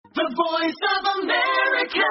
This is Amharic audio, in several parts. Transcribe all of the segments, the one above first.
The Voice of America.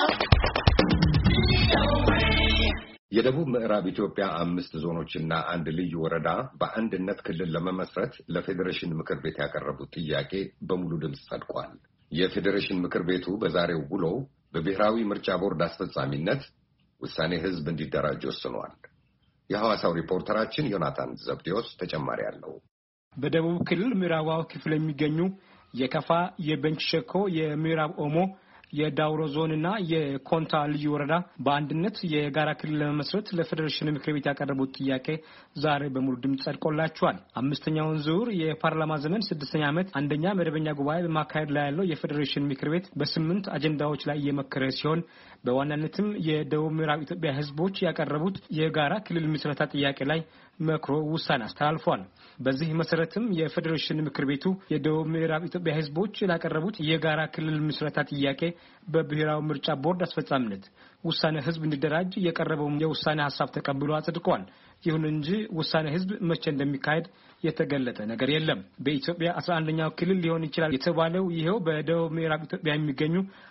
የደቡብ ምዕራብ ኢትዮጵያ 5 ዞኖችና አንድ ልዩ ወረዳ በአንድነት ክልል ለመመስረት ለፌዴሬሽን ምክር ቤት ያቀረቡት ጥያቄ በሙሉ ድምጽ ጸድቋል። የፌዴሬሽን ምክር ቤቱ በዛሬው ውሎ በብሔራዊ ምርጫ ቦርድ አስፈጻሚነት ውሳኔ ህዝብ እንዲደራጅ ወስኗል። የሐዋሳው ሪፖርተራችን ዮናታን ዘብዴዎስ ተጨማሪ አለው። በደቡብ ክልል ምዕራባዊ ክፍል የሚገኙ የከፋ፣ የቤንች ሸኮ፣ የምዕራብ ኦሞ፣ የዳውሮ ዞንና የኮንታ ልዩ ወረዳ በአንድነት የጋራ ክልል ለመመስረት ለፌዴሬሽን ምክር ቤት ያቀረቡት ጥያቄ ዛሬ በሙሉ ድምጽ ጸድቆላቸዋል። አምስተኛውን ዙር የፓርላማ ዘመን 6ኛ ዓመት አንደኛ መደበኛ ጉባኤ በማካሄድ ላይ ያለው የፌዴሬሽን ምክር ቤት በ8 አጀንዳዎች ላይ እየመከረ ሲሆን በዋናነትም የደቡብ ምዕራብ ኢትዮጵያ ህዝቦች ያቀረቡት የጋራ ክልል ምስረታ ጥያቄ ላይ መክሮ ውሳኔ አስተላልፏል። በዚህ መሰረትም የፌዴሬሽን ምክር ቤቱ የደቡብ ምዕራብ ኢትዮጵያ ህዝቦች ያቀረቡት የጋራ ክልል ምስረታ ጥያቄ በብሔራዊ ምርጫ ቦርድ አስፈጻሚነት ውሳኔ ህዝብ እንዲደራጅ የቀረበው የውሳኔ ሐሳብ ተቀብሎ አጽድቋል። ይሁን እንጂ ውሳኔ ህዝብ መቼ እንደሚካሄድ የተገለጠ ነገር የለም። በኢትዮጵያ 11ኛው ክልል ሊሆን ይችላል የተባለው ይሄው በደቡብ ምዕራብ ኢትዮጵያ የሚገኙ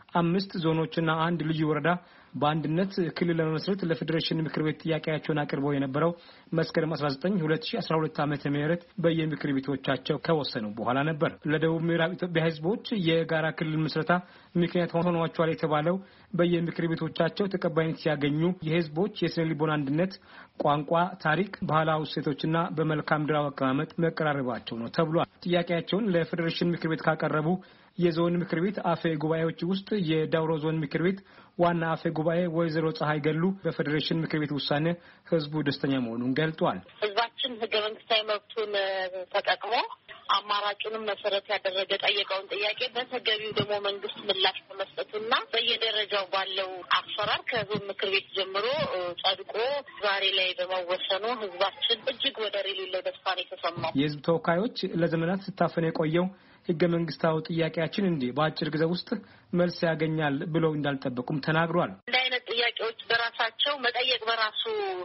5 ዞኖችና አንድ ልዩ ወረዳ በአንድነት ክልል ለመመስረት ለፌዴሬሽን ምክር ቤት ጥያቄያቸውን አቅርበው የነበረው መስከረም 19 2012 ዓመተ ምህረት በየምክር ቤቶቻቸው ከወሰኑ በኋላ ነበር። ለደቡብ ምዕራብ ኢትዮጵያ ህዝቦች የጋራ ክልል ምስረታ ምክንያት ሆኗቸዋል የተባለው በየምክር ቤቶቻቸው ተቀባይነት ሲያገኙ የህዝቦች የስነ ልቦና አንድነት፣ ቋንቋ፣ ታሪክ፣ ባህላዊ እሴቶችና በመልክዓ ምድራዊ አቀማመጥ መቀራረባቸው ነው ተብሏል። ጥያቄያቸውን ለፌዴሬሽን ምክር ቤት ካቀረቡ የዞን ምክር ቤት አፈ ጉባኤዎች ውስጥ የዳውሮ ዞን ምክር ቤት ዋና አፈ ጉባኤ ወይዘሮ ፀሐይ ገሉ በፌዴሬሽን ምክር ቤት ውሳኔ ህዝቡ ደስተኛ መሆኑን ገልጧል። ህዝባችን ህገ መንግስታዊ መብቱን ተጠቅሞ አማራጩንም መሰረት ያደረገ ጠየቀውን ጥያቄ በተገቢው ደግሞ መንግስት ምላሽ በመስጠቱና በየደረጃው ባለው አሰራር ከዞን ምክር ቤት ጀምሮ ጸድቆ ዛሬ ላይ በመወሰኑ ህዝባችን እጅግ ወደር የሌለው ደስታ ነው የተሰማው። የህዝብ ተወካዮች ለዘመናት ስታፈን የቆየው ህገ መንግስታዊ ጥያቄያችን እንዲህ በአጭር ጊዜ ውስጥ መልስ ያገኛል ብለው እንዳልጠበቁም ተናግሯል። እንደ አይነት ጥያቄዎች በራሳቸው መጠየቅ በራሱ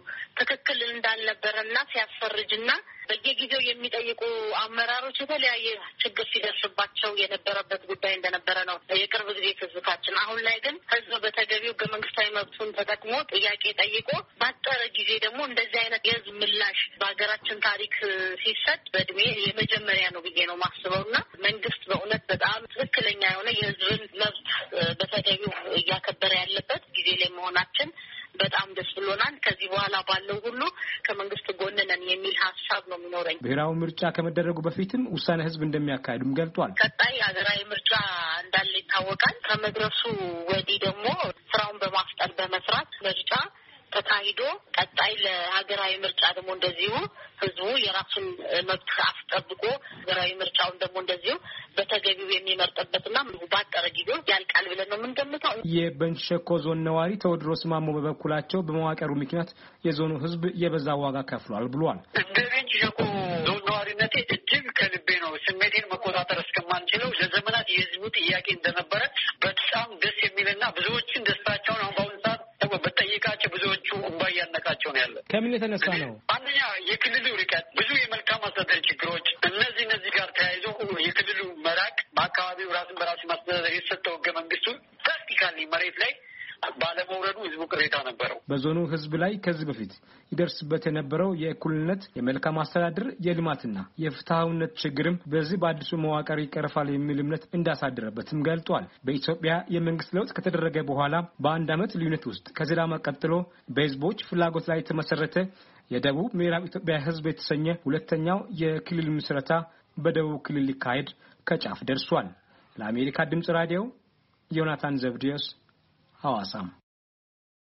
ትክክል እንዳልነበረና ሲያስፈርጅና በየጊዜው የሚጠይቁ አመራሮች የተለያየ ችግር ሲደርስባቸው የነበረበት ጉዳይ እንደነበረ ነው የቅርብ ጊዜ ትዝታችን። አሁን ላይ ግን ህዝብ በተገቢው ህገ መንግስታዊ መብቱን ተጠቅሞ ጥያቄ ጠይቆ ባጠረ ጊዜ ደግሞ እንደዚህ አይነት የህዝብ ምላሽ በሀገራችን ታሪክ ሲሰጥ በእድሜ የመጀመሪያ ነው ብዬ ነው ማስበውና መንግስት በእውነት በጣም ትክክለኛ የሆነ የህዝብን መብት በተገቢው እያከበረ ያለበት ጊዜ ላይ መሆናችን በጣም ደስ ብሎናል። ከዚህ በኋላ ባለው ሁሉ ከመንግስት ጎን ነን የሚል ሀሳብ ነው የሚኖረኝ። ብሔራዊ ምርጫ ከመደረጉ በፊትም ውሳኔ ህዝብ እንደሚያካሂዱም ገልጧል። ቀጣይ ሀገራዊ ምርጫ እንዳለ ይታወቃል። ከመድረሱ ወዲህ ደግሞ ስራውን በማፍጠን በመስራት ምርጫ ተካሂዶ ቀጣይ ለሀገራዊ ምርጫ ደግሞ እንደዚሁ ህዝቡ የራሱን መብት አስጠብቆ ሀገራዊ ምርጫውን ደግሞ እንደዚሁ በተገቢው የሚመርጥበትና ባጠረ ጊዜ ያልቃል ብለን ነው የምንገምተው። የቤንች ሸኮ ዞን ነዋሪ ተወድሮስ ማሞ በበኩላቸው በመዋቀሩ ምክንያት የዞኑ ህዝብ የበዛ ዋጋ ከፍሏል ብሏል። እንደ ቤንች ሸኮ ዞን ነዋሪነቴ እጅግ ከልቤ ነው። ስሜቴን መቆጣጠር እስከማንችለው ለዘመናት የህዝቡ ጥያቄ እንደነበረ በጣም ደስ የሚልና ብዙዎችን ደስታቸውን አሁን በአሁኑ ሰዓት በጠይቃቸው ብዙዎቹ እንባ እያነቃቸው ነው ያለ። ከምን የተነሳ ነው? አንደኛ የክልሉ ርቀት፣ ብዙ የመልካም አስተዳደር ችግሮች፣ እነዚህ ጋር ተያይዞ የክልሉ መራቅ፣ በአካባቢው ራስን በራሱ ማስተዳደር የተሰጠው ህገ መንግስቱ ፕራክቲካሊ መሬት ላይ ባለመውረዱ ህዝቡ ቅሬታ ነበረው። በዞኑ ህዝብ ላይ ከዚህ በፊት ይደርስበት የነበረው የእኩልነት፣ የመልካም አስተዳደር፣ የልማትና የፍትሃዊነት ችግርም በዚህ በአዲሱ መዋቅር ይቀርፋል የሚል እምነት እንዳሳደረበትም ገልጧል። በኢትዮጵያ የመንግስት ለውጥ ከተደረገ በኋላ በአንድ ዓመት ልዩነት ውስጥ ከሲዳማ ቀጥሎ በህዝቦች ፍላጎት ላይ የተመሰረተ የደቡብ ምዕራብ ኢትዮጵያ ህዝብ የተሰኘ ሁለተኛው የክልል ምስረታ በደቡብ ክልል ሊካሄድ ከጫፍ ደርሷል። ለአሜሪካ ድምጽ ራዲዮ ዮናታን ዘብዴዎስ ሐዋሳም